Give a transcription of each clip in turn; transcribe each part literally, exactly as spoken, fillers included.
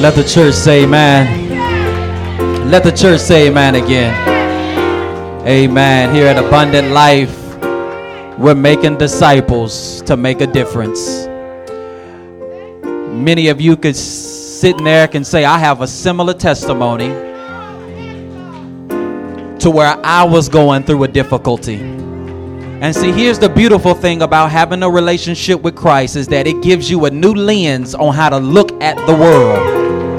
Let the church say amen. Let the church say amen again. Amen. Here at Abundant Life, we're making disciples to make a difference. Many of you could sit in there and say, I have a similar testimony to where I was going through a difficulty. And see, here's the beautiful thing about having a relationship with Christ is that it gives you a new lens on how to look at the world.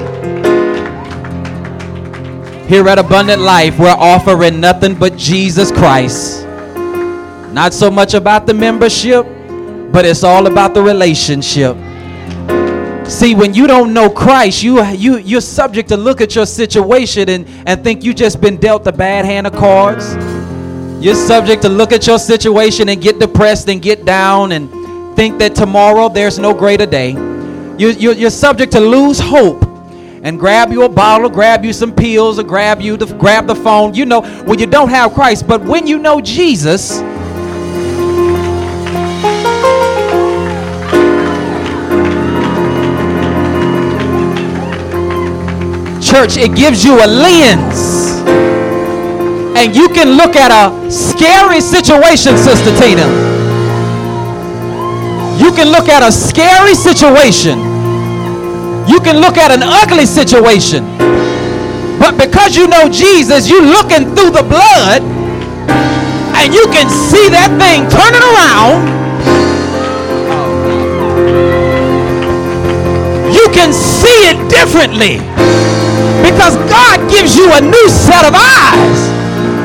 Here at Abundant Life, we're offering nothing but Jesus Christ. Not so much about the membership, but it's all about the relationship. See, when you don't know Christ, you, you, you're subject to look at your situation and, and think you just been dealt a bad hand of cards. You're subject to look at your situation and get depressed and get down and think that tomorrow there's no greater day. You, you, you're subject to lose hope and grab you a bottle, grab you some pills, or grab you to grab the phone. You know, when you don't have Christ. But when you know Jesus, church, it gives you a lens. And you can look at a scary situation, Sister Tina. You can look at a scary situation. You can look at an ugly situation. But because you know Jesus, you're looking through the blood and you can see that thing turning around. You can see it differently because God gives you a new set of eyes.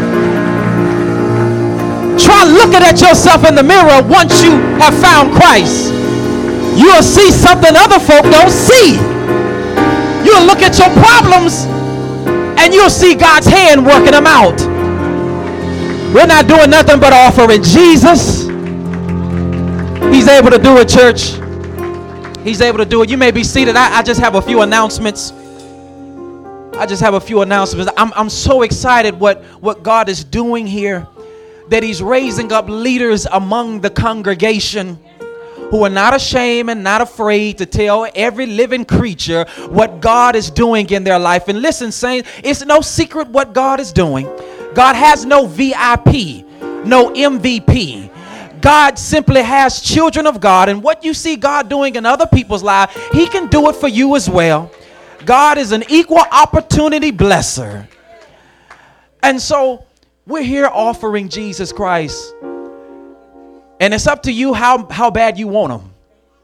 Try looking at yourself in the mirror once you have found Christ. You'll see something other folk don't see. You'll look at your problems and you'll see God's hand working them out. We're not doing nothing but offering Jesus. He's able to do it, church. He's able to do it. You may be seated. I, I just have a few announcements. I just have a few announcements. I'm, I'm so excited what, what God is doing here. That he's raising up leaders among the congregation who are not ashamed and not afraid to tell every living creature what God is doing in their life. And listen, saints, it's no secret what God is doing. God has no V I P, no M V P. God simply has children of God. And what you see God doing in other people's lives, he can do it for you as well. God is an equal opportunity blesser. And so we're here offering Jesus Christ. And it's up to you how, how bad you want him.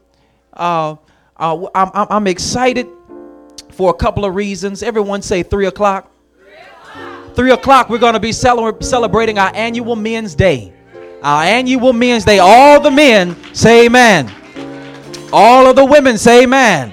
Uh, uh, I'm, I'm excited for a couple of reasons. Everyone say three o'clock. Three o'clock, we're going to be cele- celebrating our annual Men's Day. Our annual Men's Day. All the men say amen. All of the women say amen.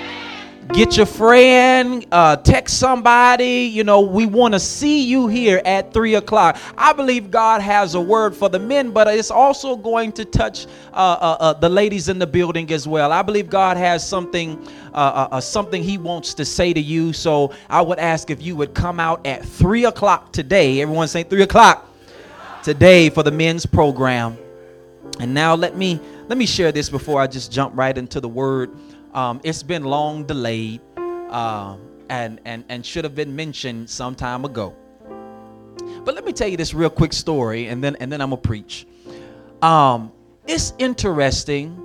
Get your friend, uh, text somebody. You know, we want to see you here at three o'clock. I believe God has a word for the men, but it's also going to touch uh, uh, uh, the ladies in the building as well. I believe God has something, uh, uh, uh, something he wants to say to you. So I would ask if you would come out at three o'clock today. Everyone say three o'clock today for the men's program. And now let me let me share this before I just jump right into the word. Um, it's been long delayed uh, and, and, and should have been mentioned some time ago. But let me tell you this real quick story, and then and then I'm going to preach. Um, it's interesting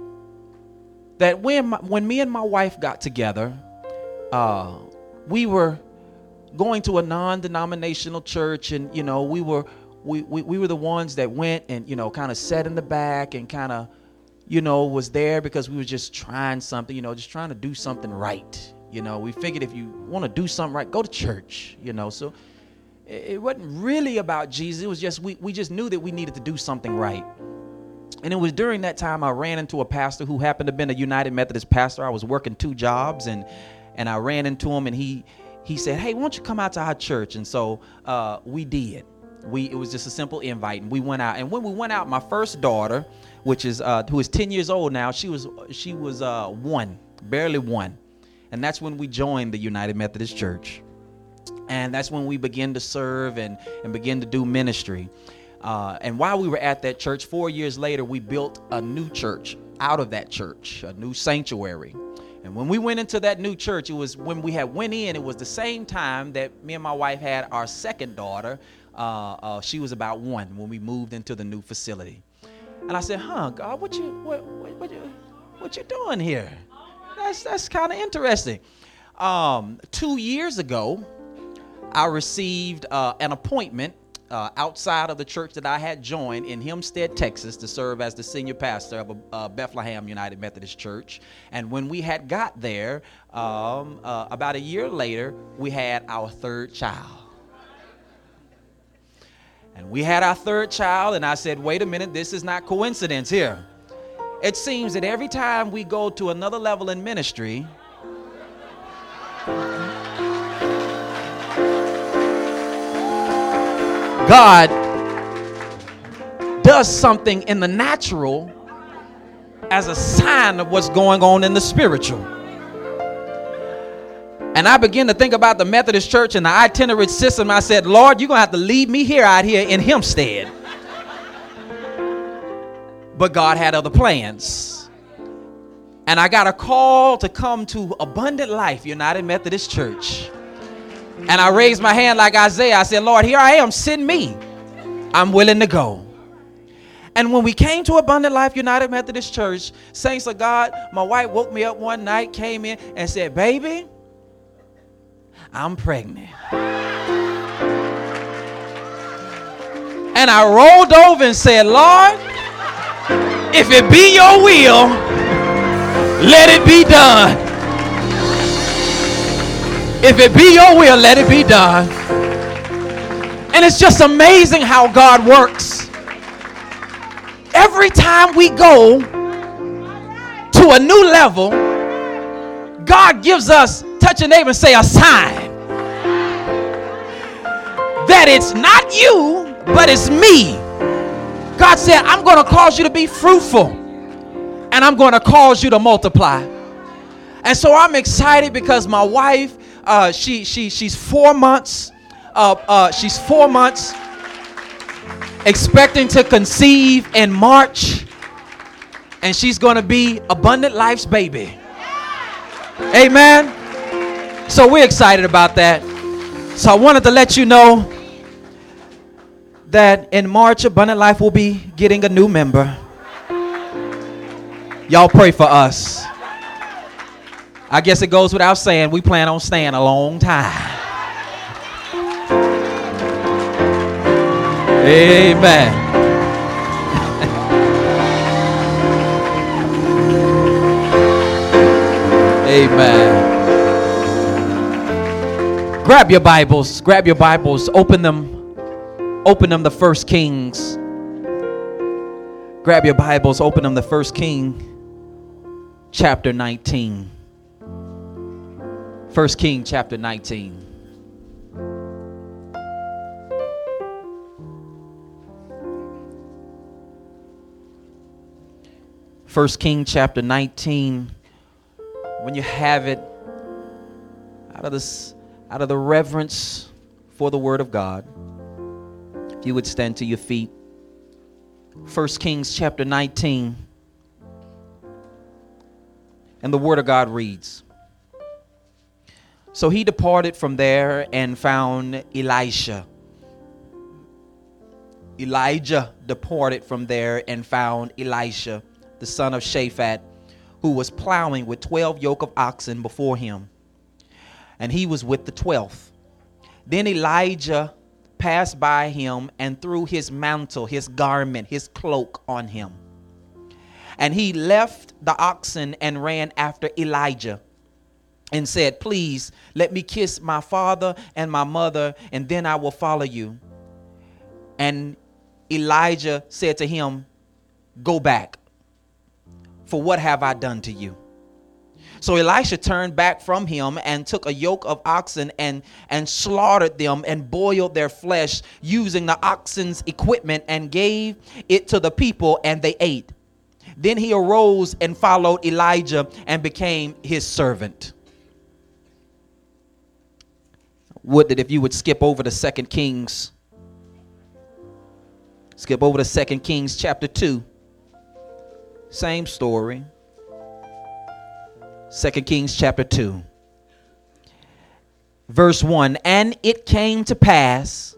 that when, my, when me and my wife got together, uh, we were going to a non-denominational church, and, you know, we were, we, we, we were the ones that went and, you know, kind of sat in the back and kind of, you know, was there because we were just trying something, you know, just trying to do something right. You know, we figured if you want to do something right, go to church, you know. So it wasn't really about Jesus. It was just, we, we just knew that we needed to do something right. And it was during that time I ran into a pastor who happened to have been a United Methodist pastor. I was working two jobs and and I ran into him and he he said, hey, why don't you come out to our church? And so uh, we did. We it was just a simple invite, and we went out. And when we went out, my first daughter, which is uh, who is ten years old now, she was she was uh, one, barely one, and that's when we joined the United Methodist Church, and that's when we began to serve and and begin to do ministry. Uh, and while we were at that church, four years later, we built a new church out of that church, a new sanctuary. And when we went into that new church, it was when we had went in, it was the same time that me and my wife had our second daughter. Uh, uh, she was about one when we moved into the new facility. And I said, huh, God, what you what what, what you what you doing here? That's that's kind of interesting. Um, two years ago, I received uh, an appointment uh, outside of the church that I had joined in Hempstead, Texas, to serve as the senior pastor of uh, Bethlehem United Methodist Church. And when we had got there, um, uh, about a year later, we had our third child. And we had our third child, and I said, wait a minute, this is not coincidence here. It seems that every time we go to another level in ministry, God does something in the natural as a sign of what's going on in the spiritual. And I began to think about the Methodist Church and the itinerant system. I said, Lord, you're going to have to leave me here out here in Hempstead. But God had other plans. And I got a call to come to Abundant Life United Methodist Church. And I raised my hand like Isaiah. I said, Lord, here I am, send me. I'm willing to go. And when we came to Abundant Life United Methodist Church, saints of God, my wife woke me up one night, came in and said, baby, I'm pregnant. And I rolled over and said, Lord, if it be your will, let it be done. If it be your will, let it be done. And it's just amazing how God works. Every time we go to a new level, God gives us, touch your neighbor and say, a sign that it's not you, but it's me. God said, I'm going to cause you to be fruitful, and I'm going to cause you to multiply. And so I'm excited because my wife, uh, she she she's four months, uh, uh, she's four months, expecting to conceive in March, and she's going to be Abundant Life's baby. Amen. So we're excited about that. So I wanted to let you know that in March, Abundant Life will be getting a new member. Y'all pray for us. I guess it goes without saying, we plan on staying a long time. Amen. Amen. Grab your Bibles. Grab your Bibles. Open them. Open them to First Kings. Grab your Bibles. Open them to First Kings chapter nineteen. First Kings chapter nineteen. First Kings chapter nineteen. When you have it, out of this, out of the reverence for the Word of God, if you would stand to your feet. First Kings chapter nineteen. And the Word of God reads, so he departed from there and found Elisha. Elijah departed from there and found Elisha, the son of Shaphat, who was plowing with twelve yoke of oxen before him. And he was with the twelfth. Then Elijah passed by him and threw his mantle, his garment, his cloak on him. And he left the oxen and ran after Elijah and said, please let me kiss my father and my mother, and then I will follow you. And Elijah said to him, go back, for what have I done to you? So Elisha turned back from him and took a yoke of oxen and, and slaughtered them and boiled their flesh using the oxen's equipment and gave it to the people, and they ate. Then he arose and followed Elijah and became his servant. Would that if you would skip over to Second Kings. Skip over to Second Kings chapter two. Same story. Second Kings chapter two. Verse one. And it came to pass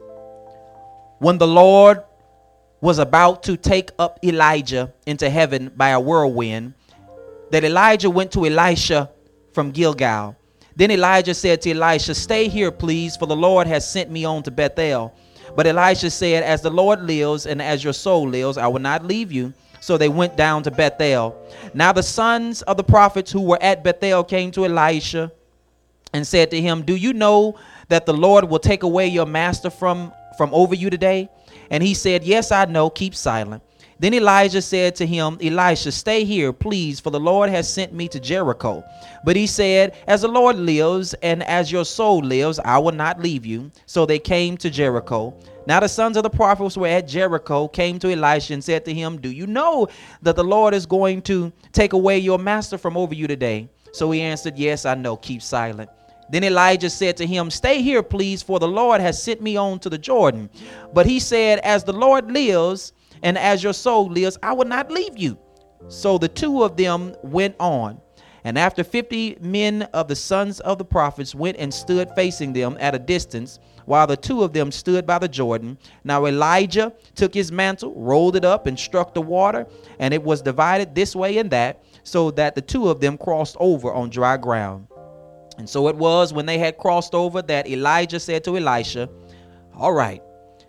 when the Lord was about to take up Elijah into heaven by a whirlwind, that Elijah went to Elisha from Gilgal. Then Elijah said to Elisha, stay here, please, for the Lord has sent me on to Bethel. But Elisha said, as the Lord lives and as your soul lives, I will not leave you. So they went down to Bethel. Now the sons of the prophets who were at Bethel came to Elisha and said to him, do you know that the Lord will take away your master from, from over you today? And he said, yes, I know. Keep silent. Then Elijah said to him, Elisha, stay here, please, for the Lord has sent me to Jericho. But he said, as the Lord lives and as your soul lives, I will not leave you. So they came to Jericho. Now the sons of the prophets were at Jericho, came to Elisha and said to him, do you know that the Lord is going to take away your master from over you today? So he answered, yes, I know. Keep silent. Then Elijah said to him, stay here, please, for the Lord has sent me on to the Jordan. But he said, as the Lord lives and as your soul lives, I will not leave you. So the two of them went on. And after fifty men of the sons of the prophets went and stood facing them at a distance, while the two of them stood by the Jordan. Now Elijah took his mantle, rolled it up, and struck the water, and it was divided this way and that, so that the two of them crossed over on dry ground. And so it was when they had crossed over that Elijah said to Elisha, all right,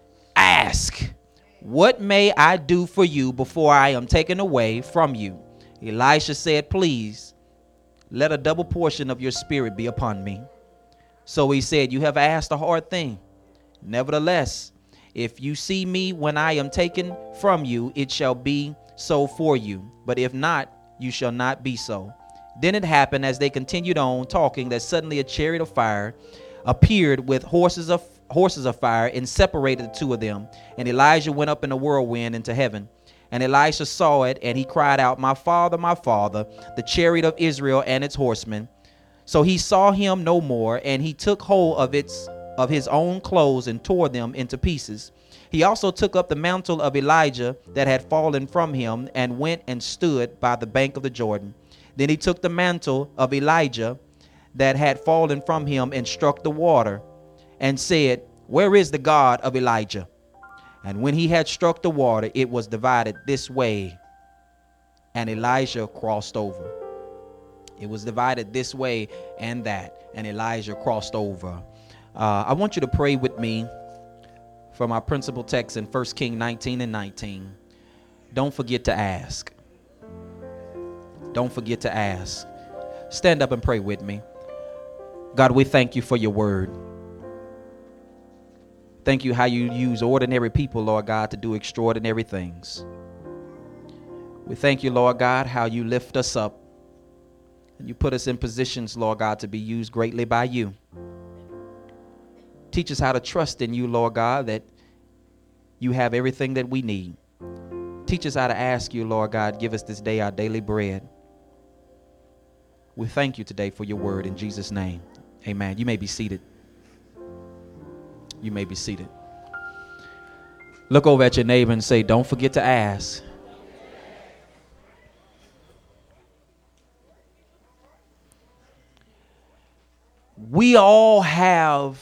ask, what may I do for you before I am taken away from you? Elisha said, please, let a double portion of your spirit be upon me. So he said, you have asked a hard thing. Nevertheless, if you see me when I am taken from you, it shall be so for you. But if not, you shall not be so. Then it happened as they continued on talking that suddenly a chariot of fire appeared with horses of horses of fire and separated the two of them. And Elijah went up in a whirlwind into heaven. And Elisha saw it, and he cried out, my father, my father, the chariot of Israel and its horsemen. So he saw him no more, and he took hold of its of his own clothes and tore them into pieces. He also took up the mantle of Elijah that had fallen from him and went and stood by the bank of the Jordan. Then he took the mantle of Elijah that had fallen from him and struck the water and said, where is the God of Elijah? And when he had struck the water, it was divided this way, and Elijah crossed over. It was divided this way and that, and Elijah crossed over. Uh, I want you to pray with me from our principal text in First Kings nineteen and nineteen. Don't forget to ask. Don't forget to ask. Stand up and pray with me. God, we thank you for your word. Thank you how you use ordinary people, Lord God, to do extraordinary things. We thank you, Lord God, how you lift us up and you put us in positions, Lord God, to be used greatly by you. Teach us how to trust in you, Lord God, that you have everything that we need. Teach us how to ask you, Lord God, give us this day our daily bread. We thank you today for your word in Jesus' name. Amen. You may be seated. You may be seated. Look over at your neighbor and say, don't forget to ask. We all have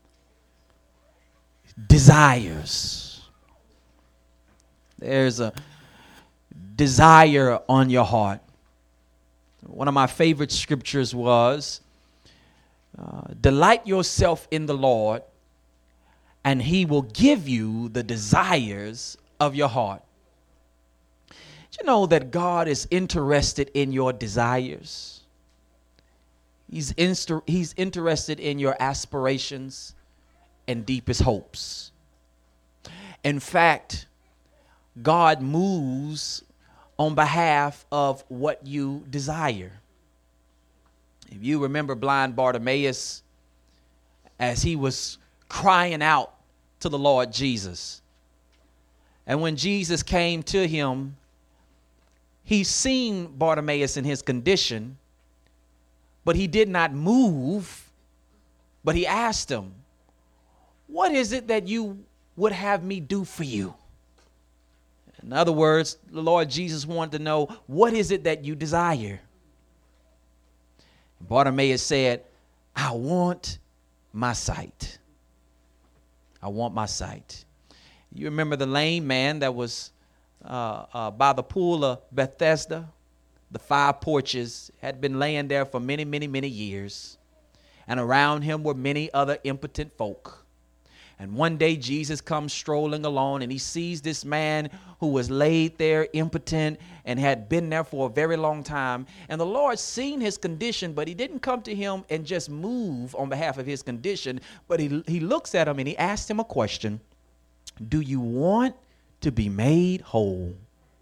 desires. There's a desire on your heart. One of my favorite scriptures was, uh, delight yourself in the Lord, and he will give you the desires of your heart. Did you know that God is interested in your desires? He's, inst- he's interested in your aspirations and deepest hopes. In fact, God moves on behalf of what you desire. If you remember blind Bartimaeus, as he was crying out to the Lord Jesus, and when Jesus came to him, he seen Bartimaeus in his condition, but he did not move, but he asked him, what is it that you would have me do for you? In other words, the Lord Jesus wanted to know, what is it that you desire? Bartimaeus said, I want my sight. I want my sight. You remember the lame man that was uh, uh, by the pool of Bethesda? The five porches had been laying there for many, many, many years. And around him were many other impotent folk. And one day Jesus comes strolling along and he sees this man who was laid there impotent and had been there for a very long time. And the Lord seen his condition, but he didn't come to him and just move on behalf of his condition. But he, he looks at him and he asks him a question. Do you want to be made whole?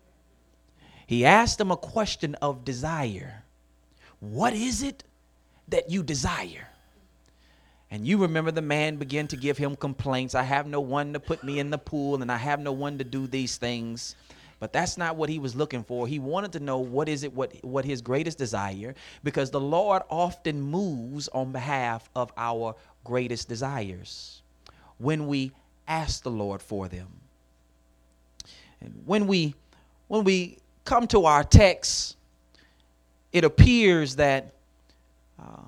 He asked him a question of desire. What is it that you desire? And you remember the man began to give him complaints. I have no one to put me in the pool and I have no one to do these things. But that's not what he was looking for. He wanted to know what is it, what, what his greatest desire, because the Lord often moves on behalf of our greatest desires when we ask the Lord for them. And when we, when we come to our text, it appears that uh,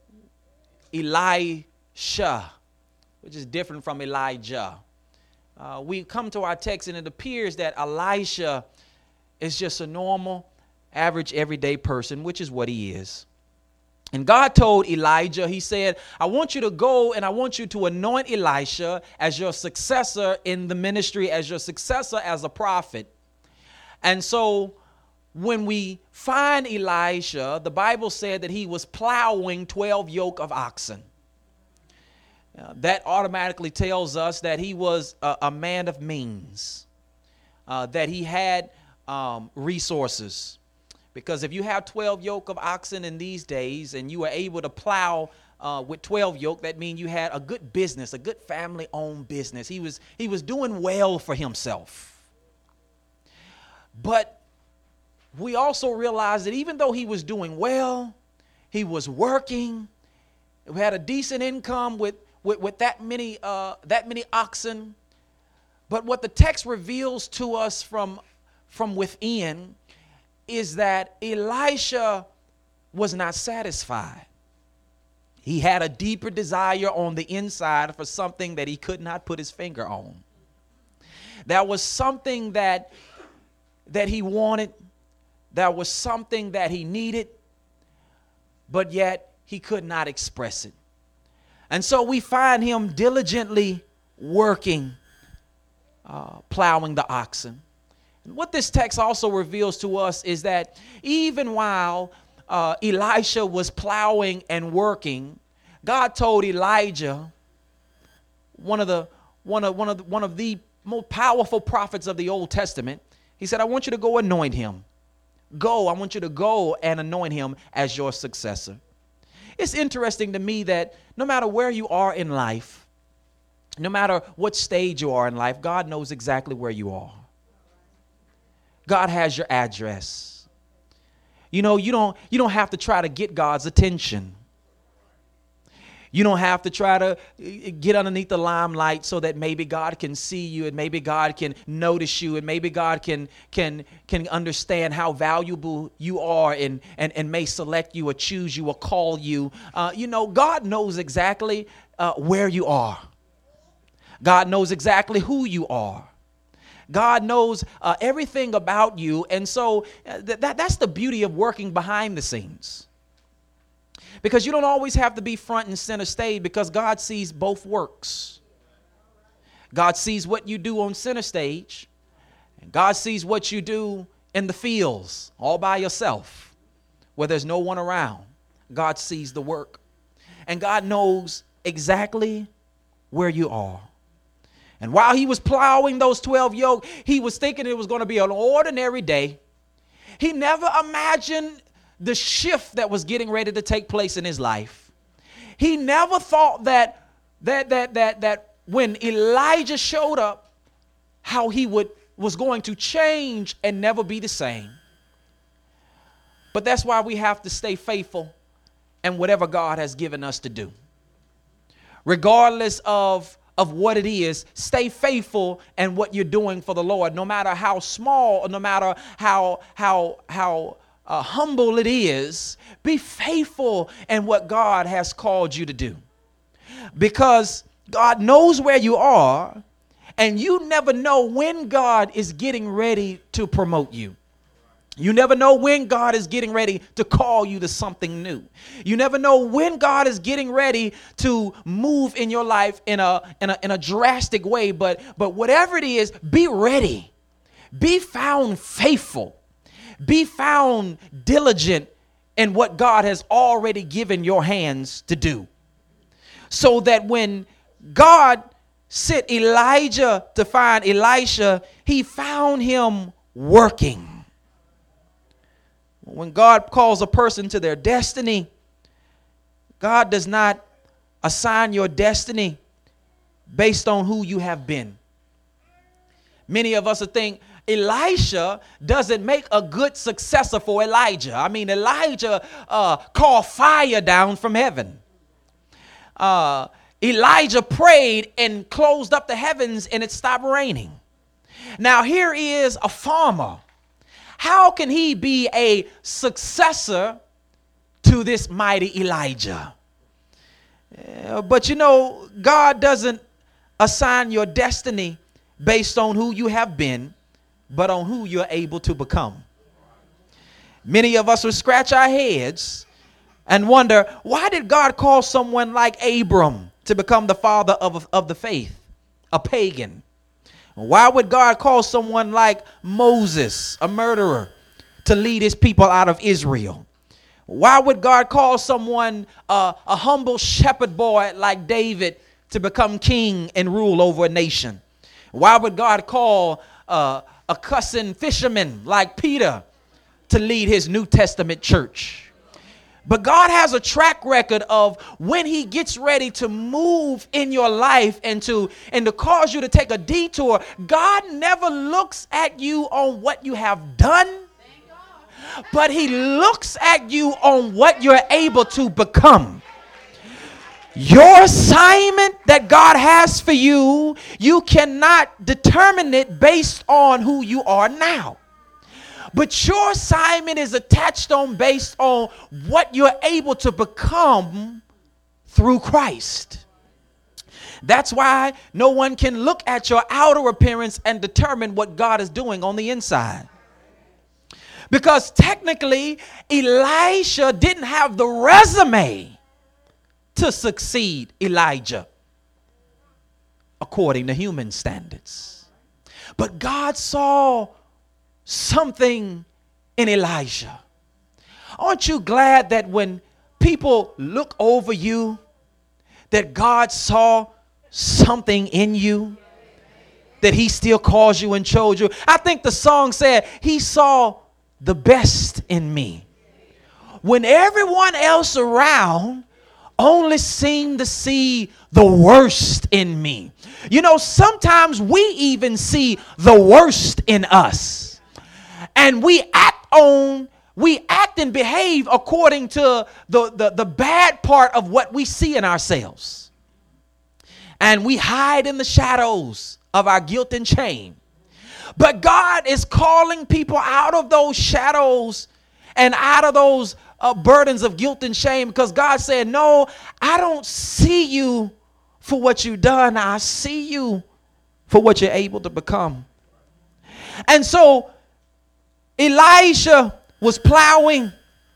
Eli Elisha, which is different from Elijah. Uh, we come to our text and it appears that Elisha is just a normal, average, everyday person, which is what he is. And God told Elijah, he said, I want you to go and I want you to anoint Elisha as your successor in the ministry, as your successor as a prophet. And so when we find Elisha, the Bible said that he was plowing twelve yoke of oxen. Uh, that automatically tells us that he was a, a man of means, uh, that he had um, resources. Because if you have twelve yoke of oxen in these days and you were able to plow uh, with twelve yoke, that means you had a good business, a good family-owned business. He was, he was doing well for himself. But we also realize that even though he was doing well, he was working, he had a decent income with With, with that many uh, that many oxen. But what the text reveals to us from, from within is that Elisha was not satisfied. He had a deeper desire on the inside for something that he could not put his finger on. There was something that, that he wanted. There was something that he needed, but yet he could not express it. And so we find him diligently working, uh, plowing the oxen. And what this text also reveals to us is that even while uh, Elisha was plowing and working, God told Elijah, one of the one of one of the, one of the most powerful prophets of the Old Testament, he said, I want you to go anoint him. Go, I want you to go and anoint him as your successor. It's interesting to me that no matter where you are in life, no matter what stage you are in life, God knows exactly where you are. God has your address. You know, you don't, you don't have to try to get God's attention. You don't have to try to get underneath the limelight so that maybe God can see you and maybe God can notice you and maybe God can can can understand how valuable you are and and, and may select you or choose you or call you. Uh, you know, God knows exactly uh, where you are. God knows exactly who you are. God knows uh, everything about you. And so uh, th- that that's the beauty of working behind the scenes. Because you don't always have to be front and center stage, because God sees both works. God sees what you do on center stage, and God sees what you do in the fields all by yourself where there's no one around. God sees the work, and God knows exactly where you are. And while he was plowing those twelve yoke, he was thinking it was going to be an ordinary day. He never imagined the shift that was getting ready to take place in his life. He never thought that that that that that when Elijah showed up, how he would was going to change and never be the same. But that's why we have to stay faithful in whatever God has given us to do. Regardless of of what it is, stay faithful in what you're doing for the Lord, no matter how small or no matter how how how uh, humble it is, be faithful in what God has called you to do. Because God knows where you are, and you never know when God is getting ready to promote you. You never know when God is getting ready to call you to something new. You never know when God is getting ready to move in your life in a in a in a drastic way. But but whatever it is, be ready. Be found faithful. Be found diligent in what God has already given your hands to do. So that when God sent Elijah to find Elisha, he found him working. When God calls a person to their destiny, God does not assign your destiny based on who you have been. Many of us think Elisha doesn't make a good successor for Elijah. I mean, Elijah uh, called fire down from heaven. Uh, Elijah prayed and closed up the heavens and it stopped raining. Now here is a farmer. How can he be a successor to this mighty Elijah? Uh, but you know, God doesn't assign your destiny based on who you have been, but on who you're able to become. Many of us will scratch our heads and wonder, why did God call someone like Abram to become the father of, of the faith, a pagan? Why would God call someone like Moses, a murderer, to lead his people out of Israel? Why would God call someone, uh, a humble shepherd boy like David, to become king and rule over a nation? Why would God call uh, a cussing fisherman like Peter to lead his New Testament church? But God has a track record of when he gets ready to move in your life and to, and to cause you to take a detour, God never looks at you on what you have done, but he looks at you on what you're able to become. Your assignment that God has for you, you cannot determine it based on who you are now. But your assignment is attached on based on what you're able to become through Christ. That's why no one can look at your outer appearance and determine what God is doing on the inside. Because technically, Elisha didn't have the resume to succeed Elijah according to human standards. But God saw something in Elijah. Aren't you glad that when people look over you, that God saw something in you, that he still calls you and chose you? I think the song said, he saw the best in me, when everyone else around only seemed to see the worst in me. You know, sometimes we even see the worst in us. And we act on, we act and behave according to the, the, the bad part of what we see in ourselves. And we hide in the shadows of our guilt and shame. But God is calling people out of those shadows and out of those uh, burdens of guilt and shame, because God said, no, I don't see you for what you've done. I see you for what you're able to become. And so Elisha was plowing,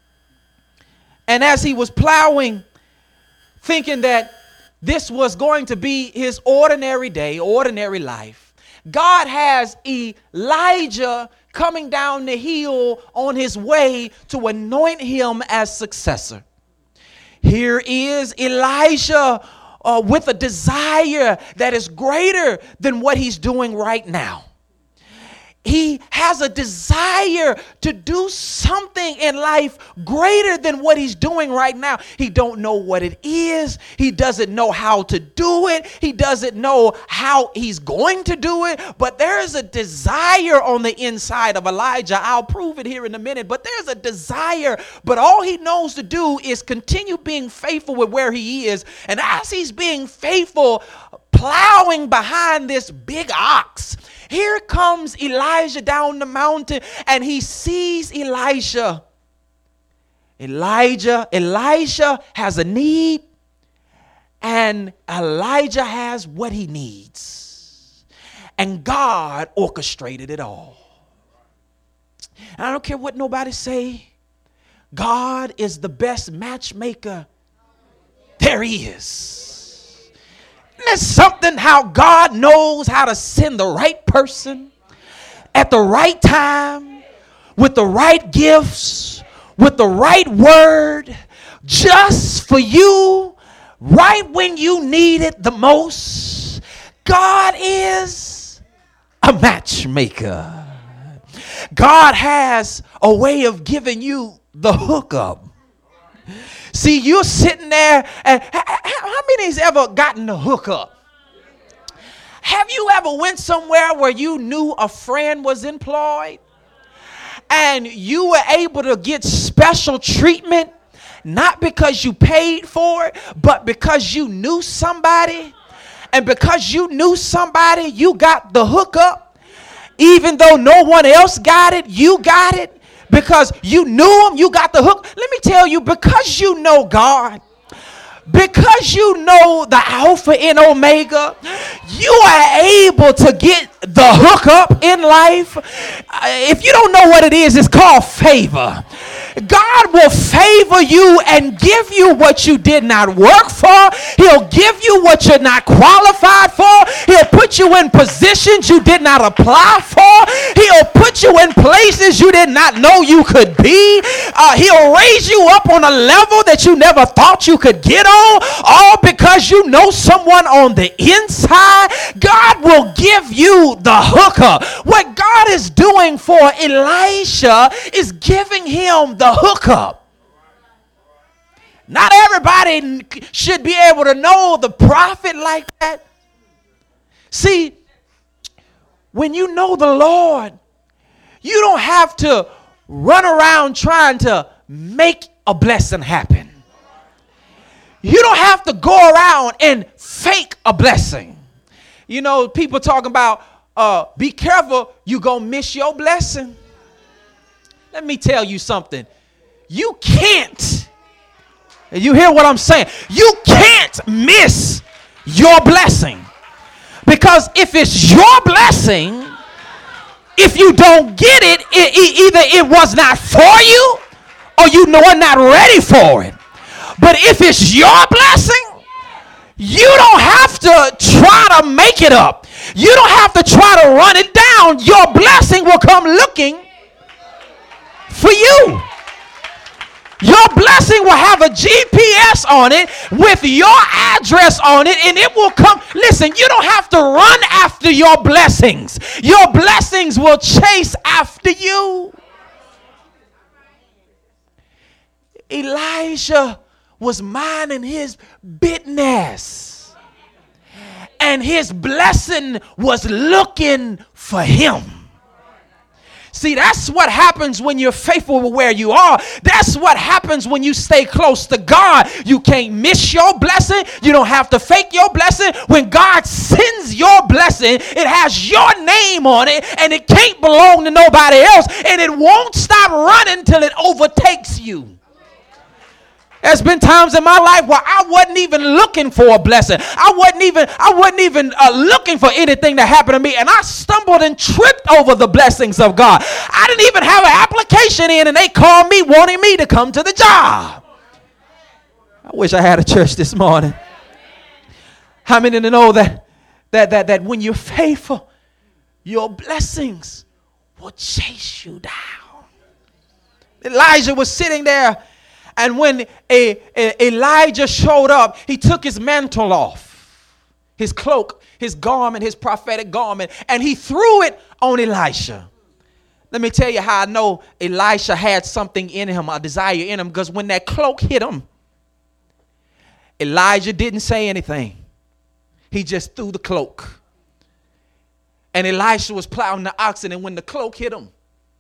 and as he was plowing, thinking that this was going to be his ordinary day, ordinary life, God has Elijah coming down the hill on his way to anoint him as successor. Here is Elijah uh, with a desire that is greater than what he's doing right now. He has a desire to do something in life greater than what he's doing right now. He don't know what it is. He doesn't know how to do it. He doesn't know how he's going to do it. But there is a desire on the inside of Elijah. I'll prove it here in a minute. But there's a desire. But all he knows to do is continue being faithful with where he is. And as he's being faithful, plowing behind this big ox, here comes Elijah down the mountain, and he sees Elisha Elijah, Elijah has a need, and Elijah has what he needs. And God orchestrated it all. And I don't care what nobody say. God is the best matchmaker there is. And there's something how God knows how to send the right person at the right time with the right gifts, with the right word, just for you, right when you need it the most. God is a matchmaker. God has a way of giving you the hookup. See, you're sitting there, and how many has ever gotten the hookup? Have you ever went somewhere where you knew a friend was employed and you were able to get special treatment, not because you paid for it, but because you knew somebody? And because you knew somebody, you got the hookup. Even though no one else got it, you got it. Because you knew him, you got the hook. Let me tell you, because you know God, because you know the Alpha and Omega, you are able to get the hookup in life. Uh, if you don't know what it is, it's called favor. God will favor you and give you what you did not work for. He'll give you what you're not qualified for. He'll put you in positions you did not apply for. He'll put you in places you did not know you could be. Uh, he'll raise you up on a level that you never thought you could get on, all because you know someone on the inside. God will give you the hookup. What God is doing for Elisha is giving him the hookup. Not everybody should be able to know the prophet like that. See, when you know the Lord, you don't have to run around trying to make a blessing happen. You don't have to go around and fake a blessing. You know, people talking about, uh, be careful, you gonna miss your blessing. Let me tell you something. You can't, you hear what I'm saying? You can't miss your blessing. Because if it's your blessing, if you don't get it, it, it either it was not for you or you are not ready for it. But if it's your blessing, you don't have to try to make it up. You don't have to try to run it down. Your blessing will come looking for you. Your blessing will have a G P S on it with your address on it, and it will come. Listen, you don't have to run after your blessings. Your blessings will chase after you. Elijah was minding his business, and his blessing was looking for him. See, that's what happens when you're faithful with where you are. That's what happens when you stay close to God. You can't miss your blessing. You don't have to fake your blessing. When God sends your blessing, it has your name on it, and it can't belong to nobody else, and it won't stop running till it overtakes you. There's been times in my life where I wasn't even looking for a blessing. I wasn't even, I wasn't even uh, looking for anything to happen to me. And I stumbled and tripped over the blessings of God. I didn't even have an application in, and they called me wanting me to come to the job. I wish I had a church this morning. How many to know that, that, that, that when you're faithful, your blessings will chase you down? Elijah was sitting there. And when a, a, Elijah showed up, he took his mantle off, his cloak, his garment, his prophetic garment, and he threw it on Elisha. Let me tell you how I know Elisha had something in him, a desire in him, because when that cloak hit him, Elijah didn't say anything. He just threw the cloak. And Elisha was plowing the oxen, and when the cloak hit him,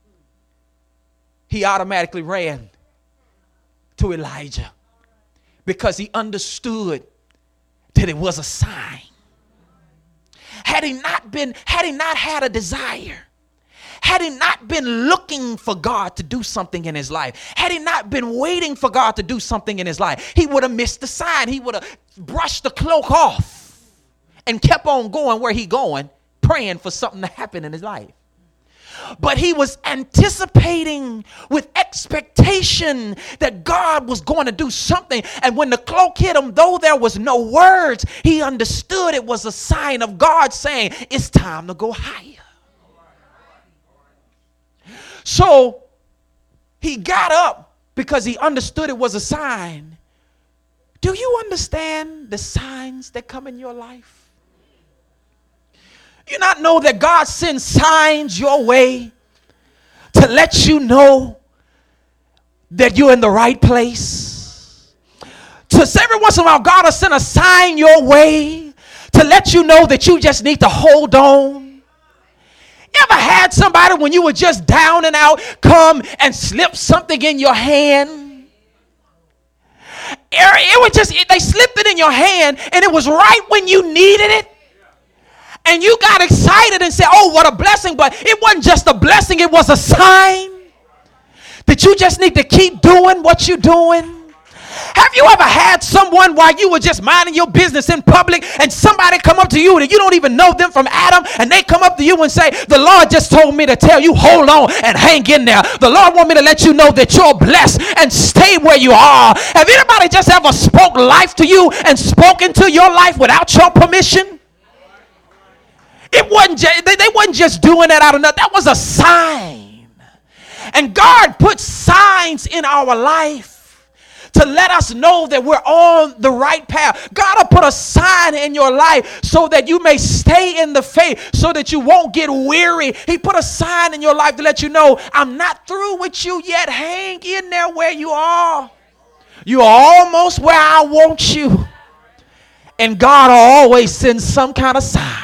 he automatically ran to Elijah, because he understood that it was a sign. Had he not been, had he not had a desire, had he not been looking for God to do something in his life, had he not been waiting for God to do something in his life, he would have missed the sign. He would have brushed the cloak off and kept on going where he going, praying for something to happen in his life. But he was anticipating with expectation that God was going to do something. And when the cloak hit him, though there was no words, he understood it was a sign of God saying, it's time to go higher. So he got up because he understood it was a sign. Do you understand the signs that come in your life? You not know that God sends signs your way to let you know that you're in the right place? To say every once in a while, God will send a sign your way to let you know that you just need to hold on. You ever had somebody when you were just down and out come and slip something in your hand? It was just, they slipped it in your hand and it was right when you needed it. And you got excited and said, oh, what a blessing. But it wasn't just a blessing. It was a sign that you just need to keep doing what you're doing. Have you ever had someone while you were just minding your business in public and somebody come up to you and you don't even know them from Adam, and they come up to you and say, the Lord just told me to tell you, hold on and hang in there. The Lord want me to let you know that you're blessed and stay where you are. Have anybody just ever spoke life to you and spoken to your life without your permission? It wasn't just, they, they wasn't just doing that out of nothing. That was a sign. And God put signs in our life to let us know that we're on the right path. God will put a sign in your life so that you may stay in the faith, so that you won't get weary. He put a sign in your life to let you know, I'm not through with you yet. Hang in there where you are. You're almost where I want you. And God will always send some kind of sign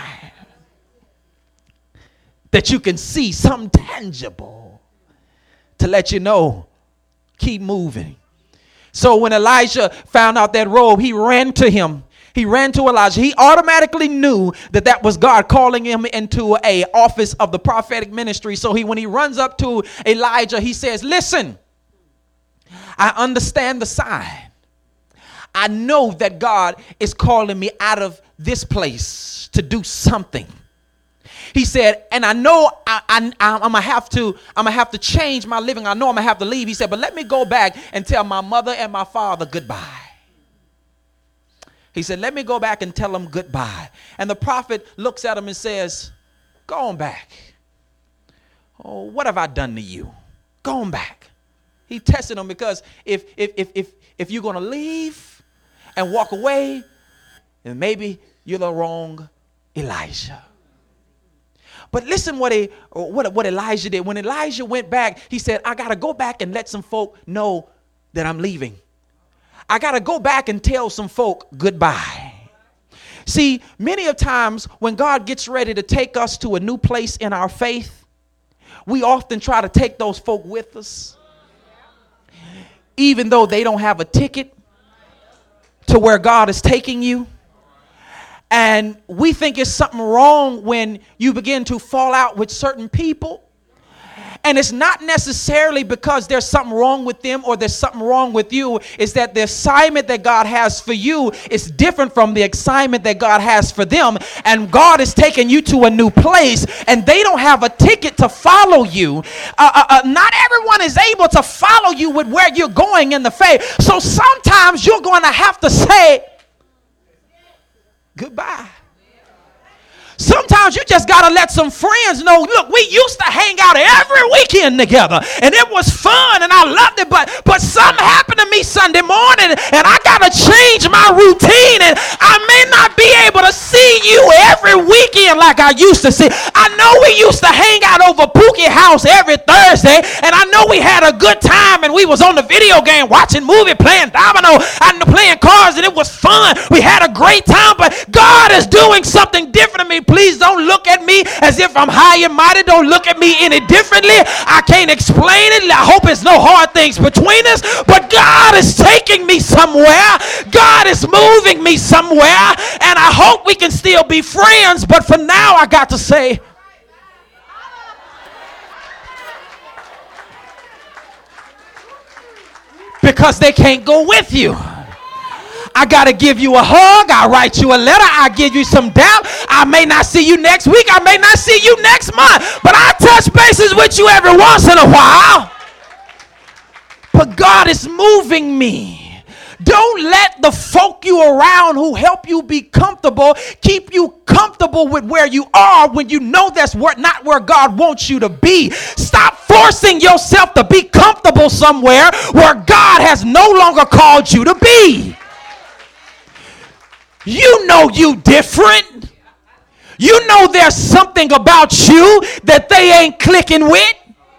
that you can see, something tangible to let you know, keep moving. So when Elijah found out that robe, he ran to him. He ran to Elijah. He automatically knew that that was God calling him into a office of the prophetic ministry. So he, when he runs up to Elijah, he says, listen, I understand the sign. I know that God is calling me out of this place to do something. He said, and I know I, I, I'm gonna have to, I'm gonna have to change my living. I know I'm gonna have to leave. He said, but let me go back and tell my mother and my father goodbye. He said, let me go back and tell them goodbye. And the prophet looks at him and says, go on back. Oh, what have I done to you? Go on back. He tested him because if if if if if you're gonna leave and walk away, then maybe you're the wrong Elijah. But listen what, he, what, what Elijah did. When Elijah went back, he said, I got to go back and let some folk know that I'm leaving. I got to go back and tell some folk goodbye. See, many of times when God gets ready to take us to a new place in our faith, we often try to take those folk with us, even though they don't have a ticket to where God is taking you. And we think it's something wrong when you begin to fall out with certain people. And it's not necessarily because there's something wrong with them or there's something wrong with you. It's that the assignment that God has for you is different from the assignment that God has for them. And God is taking you to a new place and they don't have a ticket to follow you. Uh, uh, uh, not everyone is able to follow you with where you're going in the faith. So sometimes you're going to have to say goodbye. Sometimes you just got to let some friends know, look, we used to hang out every weekend together and it was fun and I loved it, but but something happened to me Sunday morning and I got to change my routine and I may not be able to see you every weekend like I used to see. I know we used to hang out over Pookie House every Thursday and I know we had a good time and we was on the video game watching movie, playing domino and playing cards and it was fun. We had a great time, but God is doing something different to me. Please don't look at me as if I'm high and mighty. Don't look at me any differently. I can't explain it. I hope it's no hard things between us. But God is taking me somewhere. God is moving me somewhere. And I hope we can still be friends. But for now, I got to say, because they can't go with you. I got to give you a hug. I write you a letter. I give you some doubt. I may not see you next week. I may not see you next month. But I touch bases with you every once in a while. But God is moving me. Don't let the folk you around who help you be comfortable keep you comfortable with where you are when you know that's where, not where God wants you to be. Stop forcing yourself to be comfortable somewhere where God has no longer called you to be. You know you different. You know there's something about you that they ain't clicking with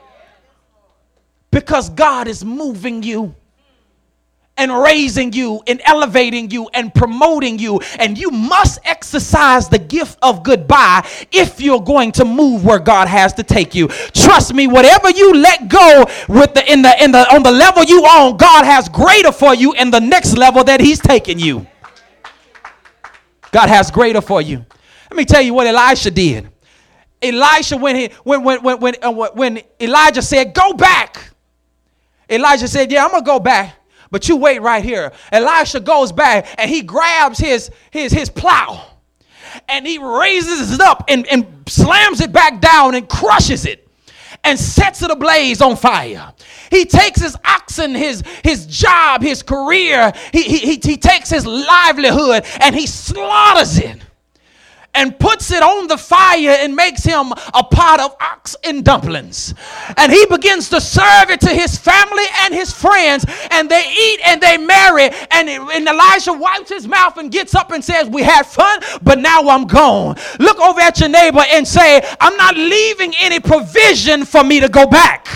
because God is moving you and raising you and elevating you and promoting you. And you must exercise the gift of goodbye if you're going to move where God has to take you. Trust me, whatever you let go with the in the in the on the level you on, God has greater for you in the next level that he's taking you. God has greater for you. Let me tell you what Elisha did. Elisha, when he when when when when, uh, when Elijah said, "Go back," Elijah said, "Yeah, I'm gonna go back. But you wait right here." Elisha goes back and he grabs his his his plow and he raises it up and, and slams it back down and crushes it and sets it ablaze on fire. He takes his oxen, his his job, his career. He he he, he takes his livelihood and he slaughters it and puts it on the fire and makes him a pot of ox and dumplings. And he begins to serve it to his family and his friends. And they eat and they marry. And, and Elisha wipes his mouth and gets up and says, "We had fun, but now I'm gone." Look over at your neighbor and say, "I'm not leaving any provision for me to go back."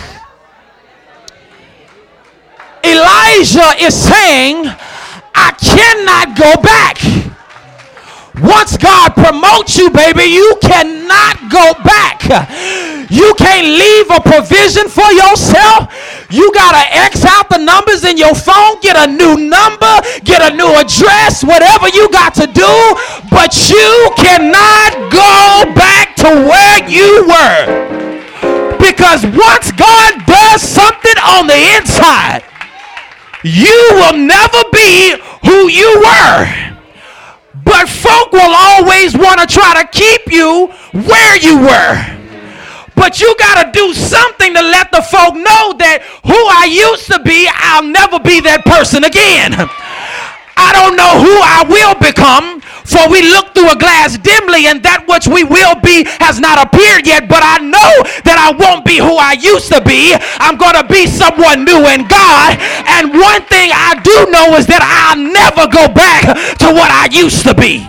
Elijah is saying, I cannot go back. Once God promotes you, baby, you cannot go back. You can't leave a provision for yourself. You got to X out the numbers in your phone, get a new number, get a new address, whatever you got to do. But you cannot go back to where you were. Because once God does something on the inside, you will never be who you were. But folk will always want to try to keep you where you were. But you got to do something to let the folk know that who I used to be, I'll never be that person again. I don't know who I will become, for we look through a glass dimly, and that which we will be has not appeared yet. But I know that I won't be who I used to be. I'm going to be someone new in God. And one thing I do know is that I'll never go back to what I used to be.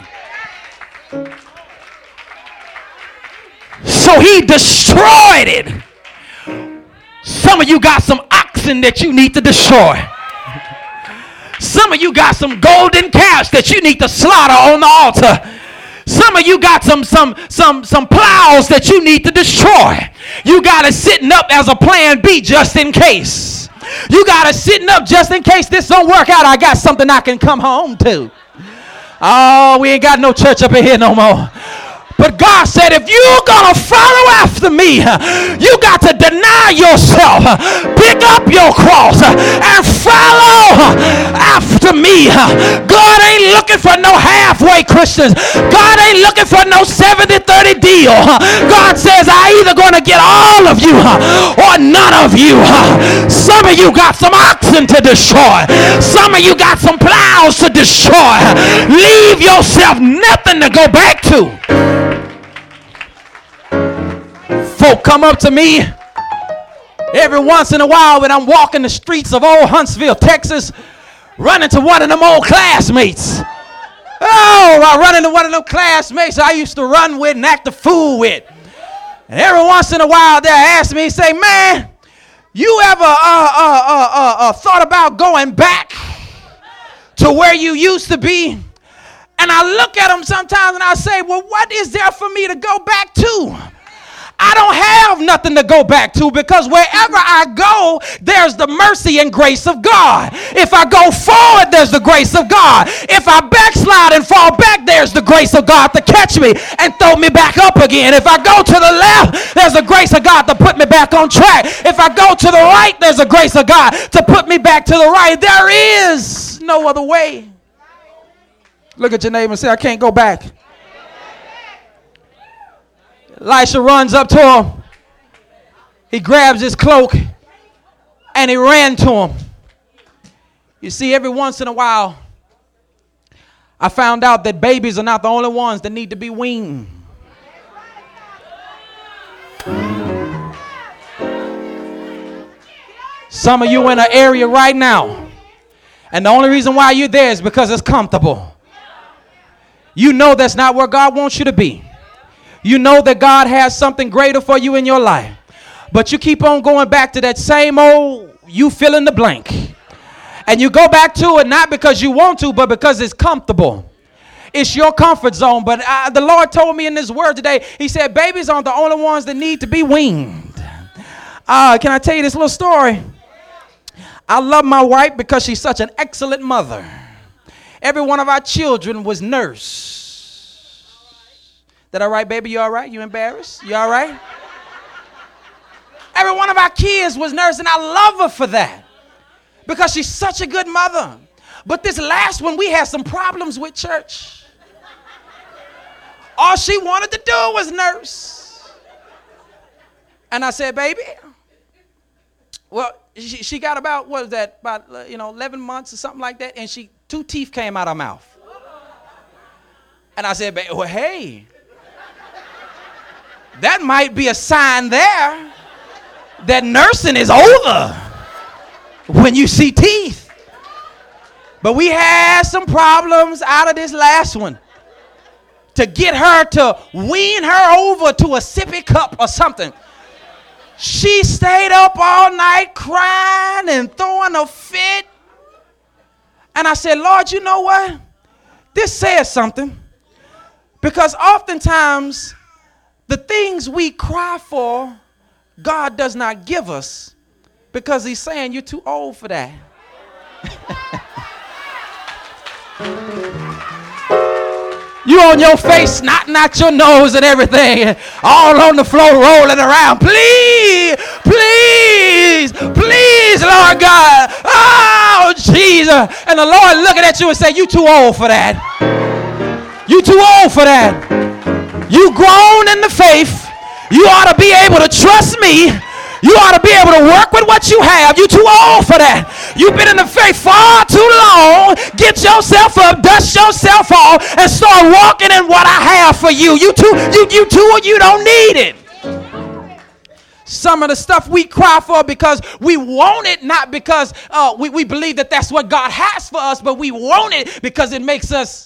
So he destroyed it. Some of you got some oxen that you need to destroy. Some of you got some golden calves that you need to slaughter on the altar. Some of you got some some some some plows that you need to destroy. You got it sitting up as a plan B just in case. You got it sitting up just in case this don't work out. I got something I can come home to. Oh, we ain't got no church up in here no more. But God said, if you're going to follow after me, you got to deny yourself, pick up your cross, and follow after me. God ain't looking for no halfway Christians. God ain't looking for no seventy thirty deal. God says, I either going to get all of you or none of you. Some of you got some oxen to destroy. Some of you got some plows to destroy. Leave yourself nothing to go back to. Folk come up to me every once in a while when I'm walking the streets of old Huntsville, Texas, running to one of them old classmates. Oh, I run into one of them classmates I used to run with and act a fool with. And every once in a while they'll ask me, say, man, you ever uh, uh, uh, uh, uh, thought about going back to where you used to be? And I look at them sometimes and I say, well, what is there for me to go back to? I I don't have nothing to go back to, because wherever I go, there's the mercy and grace of God. If I go forward, there's the grace of God. If I backslide and fall back, there's the grace of God to catch me and throw me back up again. If I go to the left, there's the grace of God to put me back on track. If I go to the right, there's the grace of God to put me back to the right. There is no other way. Look at your neighbor and say, I can't go back. Elisha runs up to him. He grabs his cloak and he ran to him. You see, every once in a while, I found out that babies are not the only ones that need to be weaned. Some of you in an area right now, and the only reason why you're there is because it's comfortable. You know that's not where God wants you to be. You know that God has something greater for you in your life. But you keep on going back to that same old you fill in the blank. And you go back to it not because you want to, but because it's comfortable. It's your comfort zone. But uh, the Lord told me in this word today, he said, babies aren't the only ones that need to be weaned. Uh, can I tell you this little story? I love my wife because she's such an excellent mother. Every one of our children was nursed. That all right, baby? You all right? You embarrassed? You all right? Every one of our kids was nursed, and I love her for that because she's such a good mother. But this last one, we had some problems with church. All she wanted to do was nurse. And I said, baby, well, she, she got about, what was that, about, uh, you know, eleven months or something like that, and she two teeth came out of her mouth. And I said, baby, well, hey, that might be a sign there that nursing is over when you see teeth. But we had some problems out of this last one to get her to wean her over to a sippy cup or something. She stayed up all night crying and throwing a fit. And I said, Lord, you know what? This says something. Because oftentimes, the things we cry for, God does not give us because he's saying you're too old for that. You on your face, snotting out your nose and everything, all on the floor rolling around. Please, please, please, Lord God. Oh, Jesus. And the Lord looking at you and say, you too old for that. You too old for that. You grown in the faith. You ought to be able to trust me. You ought to be able to work with what you have. You too old for that. You've been in the faith far too long. Get yourself up, dust yourself off, and start walking in what I have for you. You too, you, you too, you don't need it. Some of the stuff we cry for because we want it, not because uh, we, we believe that that's what God has for us, but we want it because it makes us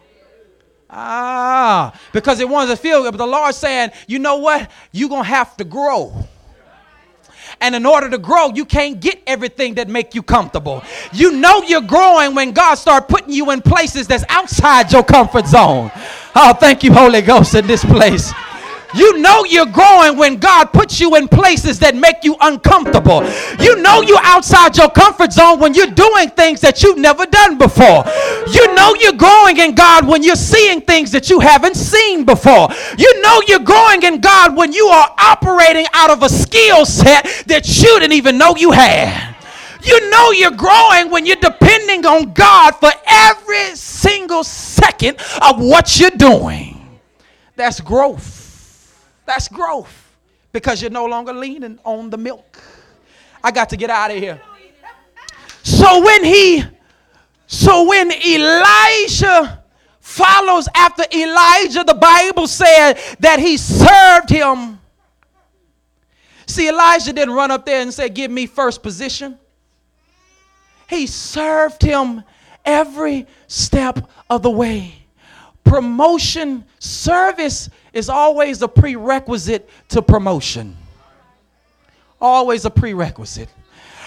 Ah, because it wants to feel good. But the Lord's saying, you know what? You're going to have to grow. And in order to grow, you can't get everything that make you comfortable. You know you're growing when God starts putting you in places that's outside your comfort zone. Oh, thank you, Holy Ghost, in this place. You know you're growing when God puts you in places that make you uncomfortable. You know you're outside your comfort zone when you're doing things that you've never done before. You know you're growing in God when you're seeing things that you haven't seen before. You know you're growing in God when you are operating out of a skill set that you didn't even know you had. You know you're growing when you're depending on God for every single second of what you're doing. That's growth. That's growth because you're no longer leaning on the milk. I got to get out of here. So when he, so when Elijah follows after Elijah, the Bible said that he served him. See, Elijah didn't run up there and say, give me first position. He served him every step of the way. Promotion, service is always a prerequisite to promotion. Always a prerequisite.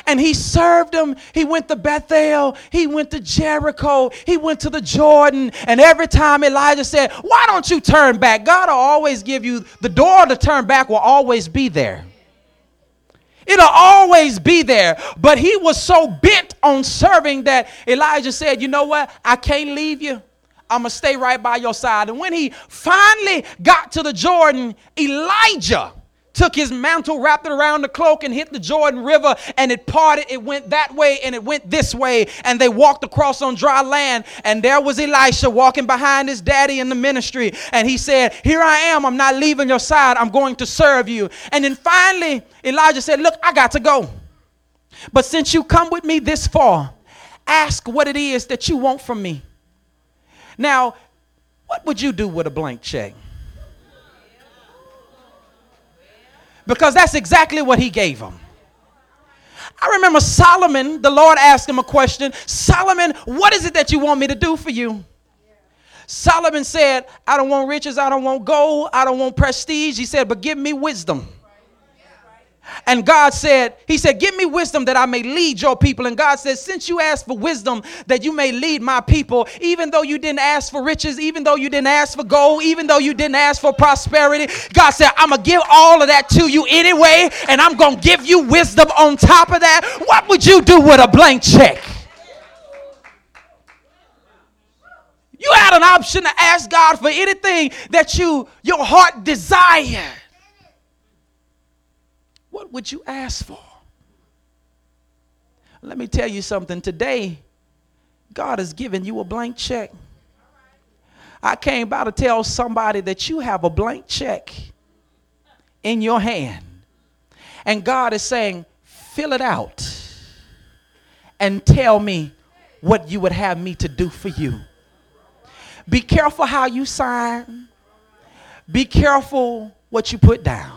And he served them. He went to Bethel. He went to Jericho. He went to the Jordan. And every time Elijah said, why don't you turn back? God will always give you the door to turn back, will always be there. It'll always be there. But he was so bent on serving that Elijah said, you know what? I can't leave you. I'm going to stay right by your side. And when he finally got to the Jordan, Elijah took his mantle, wrapped it around the cloak, and hit the Jordan River, and it parted. It went that way, and it went this way, and they walked across on dry land, and there was Elisha walking behind his daddy in the ministry, and he said, here I am. I'm not leaving your side. I'm going to serve you. And then finally, Elijah said, look, I got to go. But since you come with me this far, ask what it is that you want from me. Now, what would you do with a blank check? Because that's exactly what he gave him. I remember Solomon, the Lord asked him a question. Solomon, what is it that you want me to do for you? Solomon said, I don't want riches. I don't want gold. I don't want prestige. He said, but give me wisdom. And God said, he said, give me wisdom that I may lead your people. And God said, since you asked for wisdom that you may lead my people, even though you didn't ask for riches, even though you didn't ask for gold, even though you didn't ask for prosperity, God said, I'm going to give all of that to you anyway. And I'm going to give you wisdom on top of that. What would you do with a blank check? You had an option to ask God for anything that you, your heart desired. What would you ask for? Let me tell you something. Today, God has given you a blank check. I came by to tell somebody that you have a blank check in your hand. And God is saying, fill it out and tell me what you would have me to do for you. Be careful how you sign. Be careful what you put down.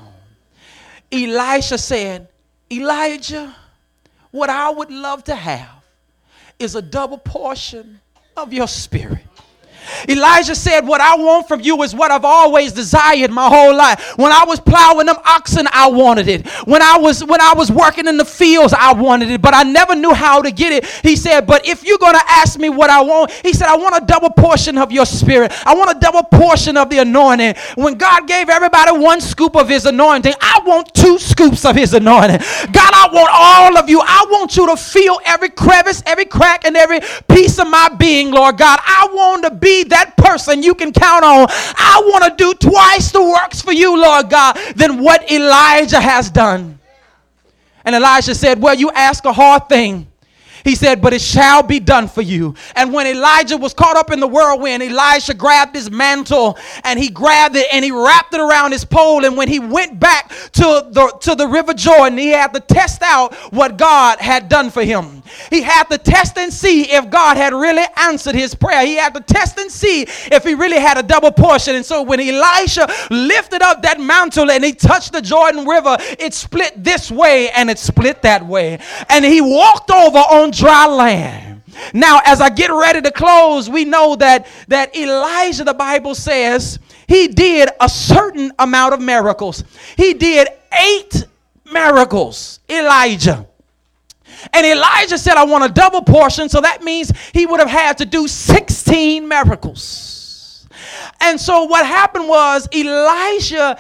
Elisha said, Elijah, what I would love to have is a double portion of your spirit. Elijah said, what I want from you is what I've always desired my whole life. When I was plowing them oxen, I wanted it. When I was when I was working in the fields, I wanted it, but I never knew how to get it. He said, but if you're going to ask me what I want, he said, I want a double portion of your spirit. I want a double portion of the anointing. When God gave everybody one scoop of his anointing, I want two scoops of his anointing. God, I want all of you. I want you to feel every crevice, every crack, and every piece of my being, Lord God. I want to be that person you can count on. I want to do twice the works for you, Lord God, than what Elijah has done. And Elijah said, well, you ask a hard thing. He said, but it shall be done for you. And when Elijah was caught up in the whirlwind, Elisha grabbed his mantle and he grabbed it and he wrapped it around his pole. And when he went back to the, to the river Jordan, he had to test out what God had done for him. He had to test and see if God had really answered his prayer. He had to test and see if he really had a double portion. And so when Elisha lifted up that mantle and he touched the Jordan River, it split this way and it split that way. And he walked over on dry land. Now, as I get ready to close, we know that, that Elijah, the Bible says, he did a certain amount of miracles. He did eight miracles, Elijah. And Elijah said, I want a double portion. So that means he would have had to do sixteen miracles. And so what happened was Elijah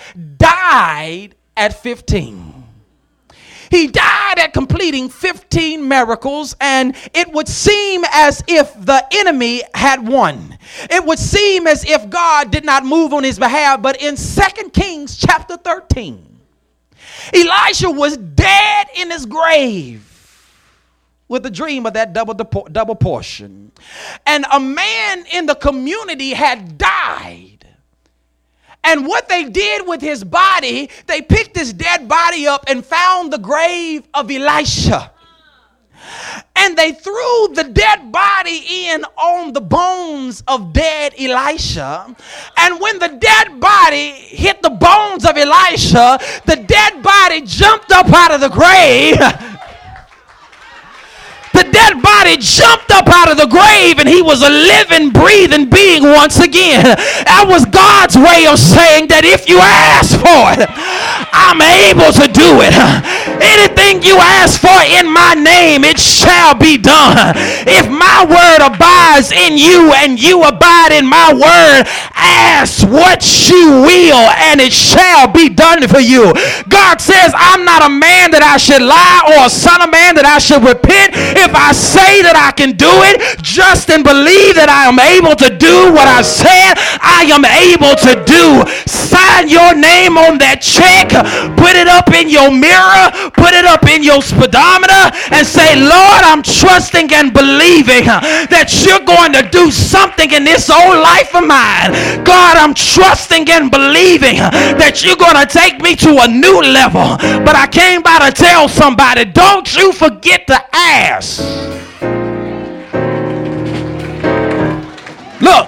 died at fifteen. He died at completing fifteen miracles, and it would seem as if the enemy had won. It would seem as if God did not move on his behalf. But in Second Kings chapter thirteen, Elisha was dead in his grave with the dream of that double, double portion. And a man in the community had died. And what they did with his body, they picked his dead body up and found the grave of Elisha. And they threw the dead body in on the bones of dead Elisha. And when the dead body hit the bones of Elisha, the dead body jumped up out of the grave. The dead body jumped up out of the grave and he was a living, breathing being once again. That was God's way of saying that if you ask for it, I'm able to do it. Anything you ask for in my name, it shall be done. If my word abides in you and you abide in my word, ask what you will and it shall be done for you. God says, I'm not a man that I should lie or a son of man that I should repent. If I say that I can do it, just and believe that I am able to do what I said I am able to do. Sign your name on that check, put it up in your mirror, put it up in your speedometer, and say, Lord, I'm trusting and believing that you're going to do something in this old life of mine. God, I'm trusting and believing that you're going to take me to a new level. But I came by to tell somebody, don't you forget to ask. Look,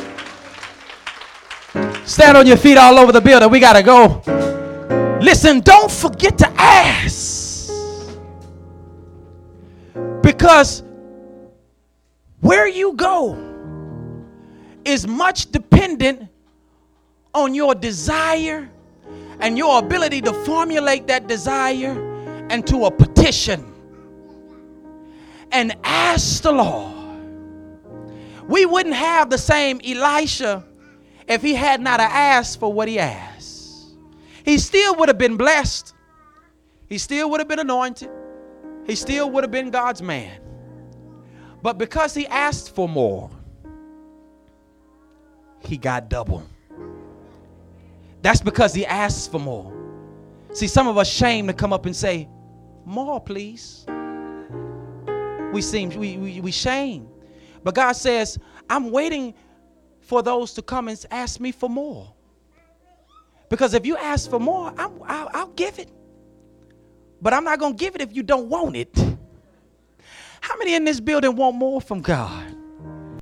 stand on your feet all over the building. We got to go. Listen, don't forget to ask. Because where you go is much dependent on your desire and your ability to formulate that desire into a petition and ask the Lord. We wouldn't have the same Elisha if he had not asked for what he asked. He still would have been blessed. He still would have been anointed. He still would have been God's man. But because he asked for more, he got double. That's because he asked for more. See, some of us shame to come up and say, more, please. We seem, we, we, we shame. But God says, I'm waiting for those to come and ask me for more. Because if you ask for more, I'm, I'll, I'll give it. But I'm not going to give it if you don't want it. How many in this building want more from God?